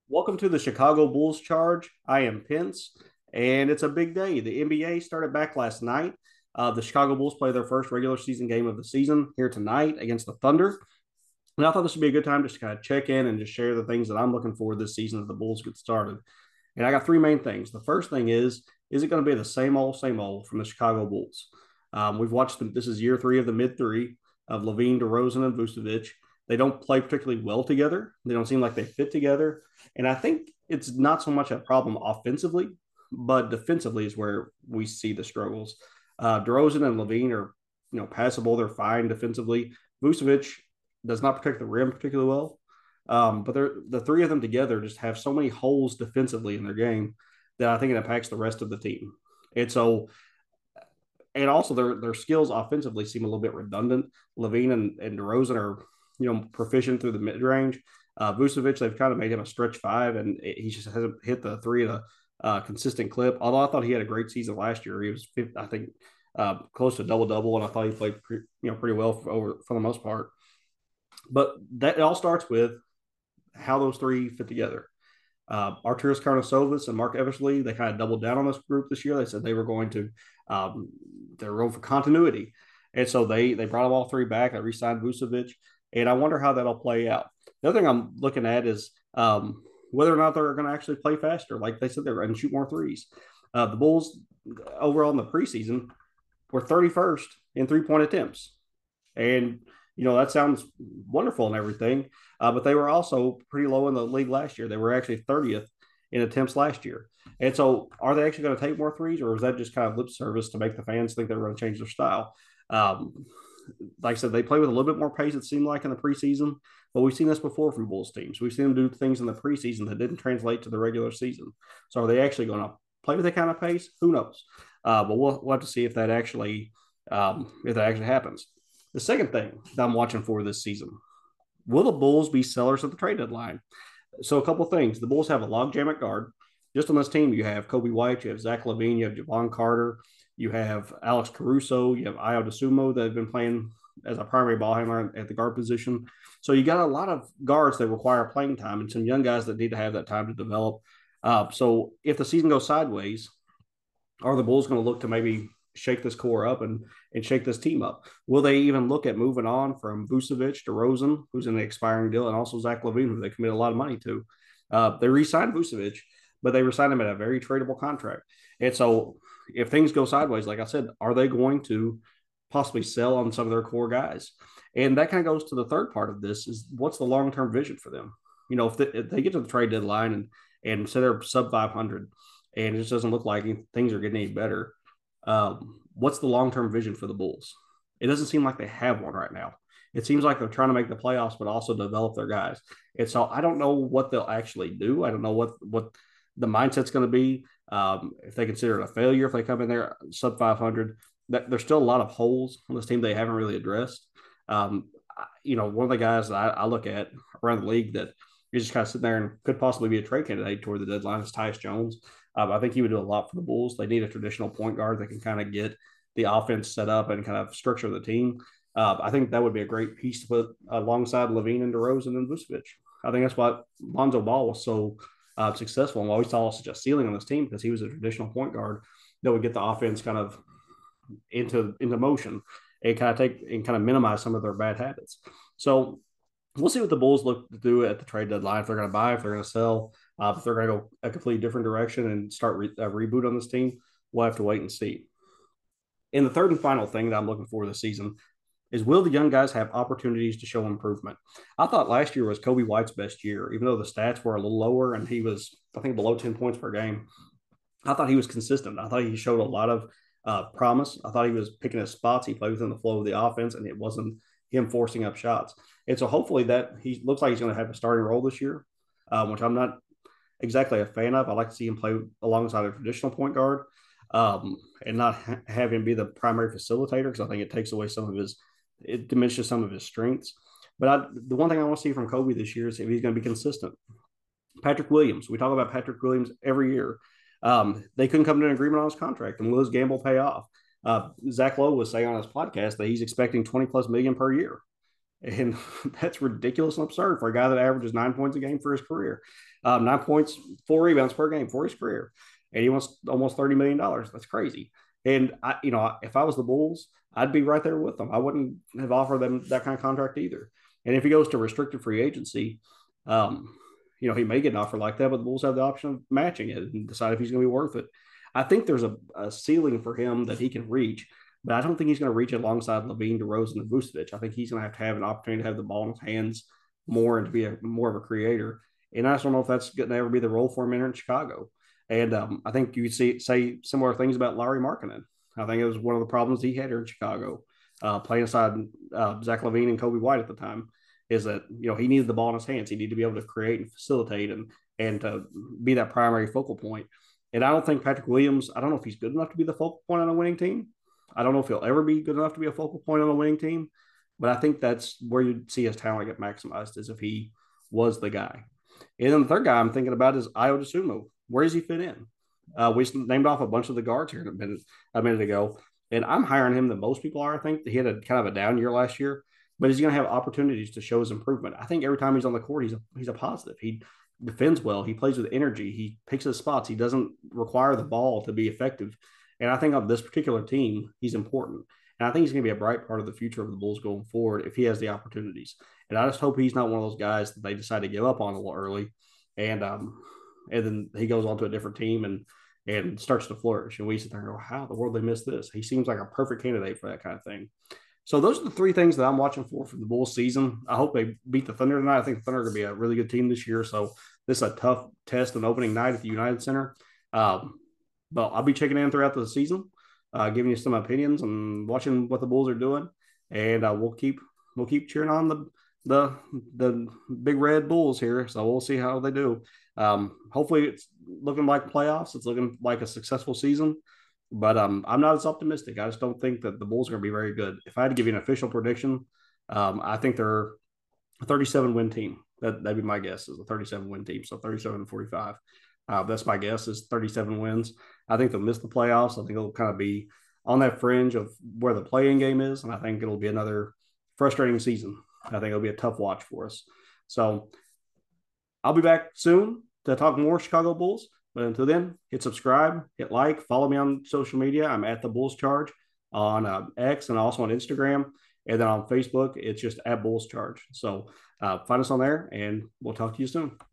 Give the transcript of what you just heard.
Welcome to the Chicago Bulls Charge. I am Pence, and it's a big day. The NBA started back last night. The Chicago Bulls play their first regular season game of the season here tonight against the Thunder. And I thought this would be a good time just to kind of check in and just share the things that I'm looking for this season as the Bulls get started. And I got three main things. The first thing is it going to be the same old from the Chicago Bulls? We've watched them. This is year three of the mid three of Levine, DeRozan, and Vucevic. They don't play particularly well together. They don't seem like they fit together. And I think it's not so much a problem offensively, but defensively is where we see the struggles. DeRozan and Levine are, passable. They're fine defensively. Vucevic does not protect the rim particularly well. But the three of them together just have so many holes defensively in their game that I think it impacts the rest of the team. And so, and also their skills offensively seem a little bit redundant. Levine and DeRozan are, proficient through the mid range. Vucevic, they've kind of made him a stretch five, and he just hasn't hit the three at a consistent clip. Although I thought he had a great season last year. He was, I think, close to double double, and I thought he played pretty well for the most part. But that it all starts with how those three fit together. Arturas Karnisovas and Mark Eversley, they kind of doubled down on this group this year. They said they were going to, they were going for continuity. And so they brought them all three back. I re-signed Vucevic, and I wonder how that'll play out. The other thing I'm looking at is whether or not they're going to actually play faster. Like they said, they're going to shoot more threes. The Bulls overall in the preseason were 31st in 3-point attempts. And that sounds wonderful and everything, but they were also pretty low in the league last year. They were actually 30th in attempts last year. And so, are they actually going to take more threes, or is that just kind of lip service to make the fans think they're going to change their style? Um, like I said, they play with a little bit more pace, it seemed like, in the preseason, but we've seen this before from Bulls teams. We've seen them do things in the preseason that didn't translate to the regular season. So, are they actually going to play with that kind of pace? Who knows? But we'll have to see if that actually happens. The second thing that I'm watching for this season, will the Bulls be sellers at the trade deadline? So a couple of things. The Bulls have a logjam at guard. Just on this team, you have Kobe White, you have Zach LaVine, you have Javon Carter, you have Alex Caruso, you have Ayo DeSumo that have been playing as a primary ball handler at the guard position. So you got a lot of guards that require playing time and some young guys that need to have that time to develop. So if the season goes sideways, are the Bulls going to look to maybe shake this core up and shake this team up? Will they even look at moving on from Vucevic to Rosen, who's in the expiring deal, and also Zach LaVine, who they committed a lot of money to? They re-signed Vucevic, but they re-signed him at a very tradable contract. And so, if things go sideways, like I said, are they going to possibly sell on some of their core guys? And that kind of goes to the third part of this: is what's the long-term vision for them? If they get to the trade deadline and say they're sub 500, and it just doesn't look like things are getting any better, what's the long term vision for the Bulls? It doesn't seem like they have one right now. It seems like they're trying to make the playoffs, but also develop their guys. And so I don't know what they'll actually do. I don't know what the mindset's going to be. If they consider it a failure, if they come in there sub 500, there's still a lot of holes on this team they haven't really addressed. One of the guys that I look at around the league that is just kind of sitting there and could possibly be a trade candidate toward the deadline is Tyus Jones. I think he would do a lot for the Bulls. They need a traditional point guard that can kind of get the offense set up and kind of structure the team. I think that would be a great piece to put alongside Levine and DeRozan and Vucevic. I think that's why Lonzo Ball was so successful and why we saw such a ceiling on this team, because he was a traditional point guard that would get the offense kind of into motion and kind of minimize some of their bad habits. So we'll see what the Bulls look to do at the trade deadline. If they're going to buy, if they're going to sell, if they're going to go a completely different direction and start a reboot on this team, we'll have to wait and see. And the third and final thing that I'm looking for this season is, will the young guys have opportunities to show improvement? I thought last year was Kobe White's best year, even though the stats were a little lower and he was, I think, below 10 points per game. I thought he was consistent. I thought he showed a lot of promise. I thought he was picking his spots. He played within the flow of the offense, and it wasn't him forcing up shots. And so hopefully that he looks like he's going to have a starting role this year, which I'm not exactly a fan of. I like to see him play alongside a traditional point guard, and not have him be the primary facilitator, because I think it takes away it diminishes some of his strengths. But the one thing I want to see from Kobe this year is if he's going to be consistent. Patrick Williams, we talk about Patrick Williams every year. They couldn't come to an agreement on his contract, and will his gamble pay off? Zach Lowe was saying on his podcast that he's expecting 20 plus million per year. And that's ridiculous and absurd for a guy that averages 9 points a game for his career. 9 points, 4 rebounds per game for his career. And he wants almost $30 million. That's crazy. And if I was the Bulls, I'd be right there with them. I wouldn't have offered them that kind of contract either. And if he goes to restricted free agency, he may get an offer like that, but the Bulls have the option of matching it and decide if he's going to be worth it. I think there's a ceiling for him that he can reach, but I don't think he's going to reach it alongside LaVine, DeRozan, and Vucevic. I think he's going to have an opportunity to have the ball in his hands more and to be more of a creator. And I just don't know if that's going to ever be the role for him in Chicago. And I think you say similar things about Lauri Markkanen. I think it was one of the problems he had here in Chicago, playing aside Zach LaVine and Kobe White at the time, is that he needed the ball in his hands. He needed to be able to create and facilitate and to be that primary focal point. And I don't think Patrick Williams, I don't know if he's good enough to be the focal point on a winning team. I don't know if he'll ever be good enough to be a focal point on a winning team, but I think that's where you'd see his talent get maximized is if he was the guy. And then the third guy I'm thinking about is Ayo Dosunmu. Where does he fit in? We named off a bunch of the guards here a minute ago, and I'm higher on him than most people are. I think he had a kind of a down year last year, but he's going to have opportunities to show his improvement. I think every time he's on the court, he's a positive. He defends well. He plays with energy. He picks his spots. He doesn't require the ball to be effective. And I think on this particular team, he's important. And I think he's going to be a bright part of the future of the Bulls going forward if he has the opportunities. And I just hope he's not one of those guys that they decide to give up on a little early, and then he goes on to a different team and starts to flourish. And we sit there and go, how in the world they missed this? He seems like a perfect candidate for that kind of thing. So those are the three things that I'm watching for the Bulls season. I hope they beat the Thunder tonight. I think the Thunder are going to be a really good team this year. So this is a tough test and opening night at the United Center. But I'll be checking in throughout the season, giving you some opinions and watching what the Bulls are doing. And we'll keep cheering on the big red Bulls here. So we'll see how they do. Hopefully it's looking like playoffs. It's looking like a successful season. But I'm not as optimistic. I just don't think that the Bulls are going to be very good. If I had to give you an official prediction, I think they're a 37-win team. That'd be my guess, is a 37-win team. So 37-45. That's my guess, is 37 wins. I think they'll miss the playoffs. I think it'll kind of be on that fringe of where the play-in game is, and I think it'll be another frustrating season. I think it'll be a tough watch for us. So I'll be back soon to talk more Chicago Bulls. But until then, hit subscribe, hit like, follow me on social media. I'm at the Bulls Charge on X and also on Instagram. And then on Facebook, it's just at Bulls Charge. So find us on there, and we'll talk to you soon.